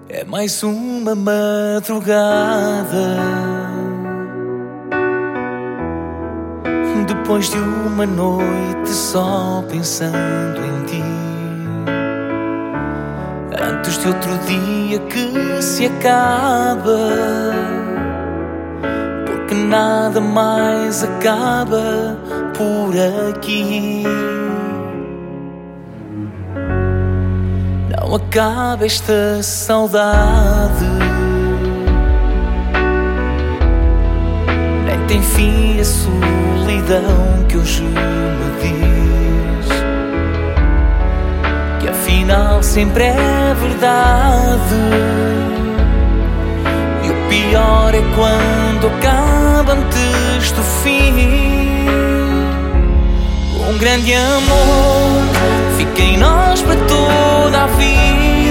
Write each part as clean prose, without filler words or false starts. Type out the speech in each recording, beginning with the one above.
É mais uma madrugada, depois de uma noite só pensando em ti, antes de outro dia que se acaba, porque nada mais acaba por aqui. Não acaba esta saudade, nem tem fim a solidão que hoje me diz que afinal sempre é verdade. E o pior é quando acaba antes do fim. Um grande amor fica em nós para toda a vida.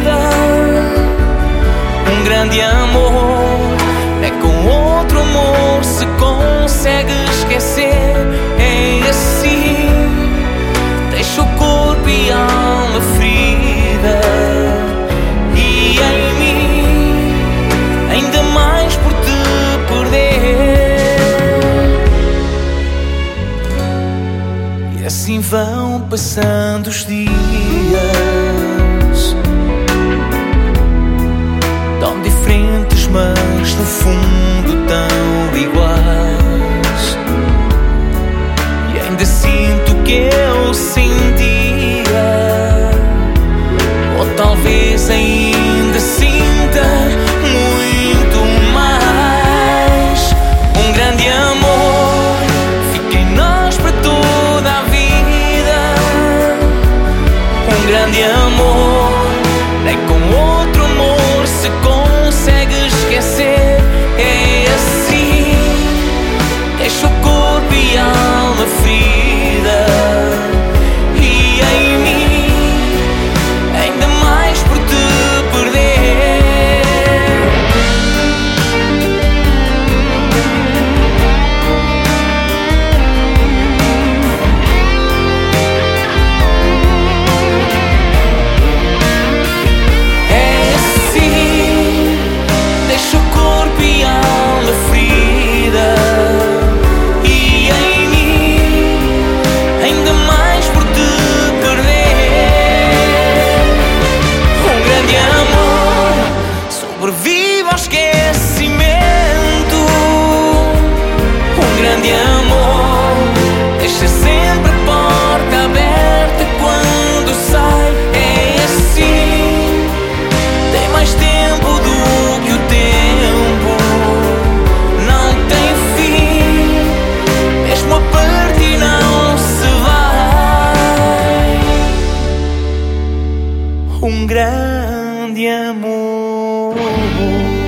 Um grande amor é com outro amor se consegue esquecer. É assim, deixa o corpo e a alma ferida, e em mim ainda mais por te perder. E assim vão passando os dias, tão diferentes mas no fundo tão iguais. E ainda sinto o que eu sentia, ou talvez ainda sinta muito mais. Um grande amor fica em nós para toda a vida. Um grande amor nem com outro amor se consegue esquecer. É assim, deixa o corpo e a alma ferida, e em mim ainda mais por te perder. É assim, deixa o corpo e a alma ferida, e em mim ainda mais por te perder. Um grande amor sobrevive ao esquecimento. Um grande amor deixa sempre a porta aberta quando sai. É assim, tem mais tempo do que o tempo, não tem fim, mesmo a partir não se vai. Um grande amor.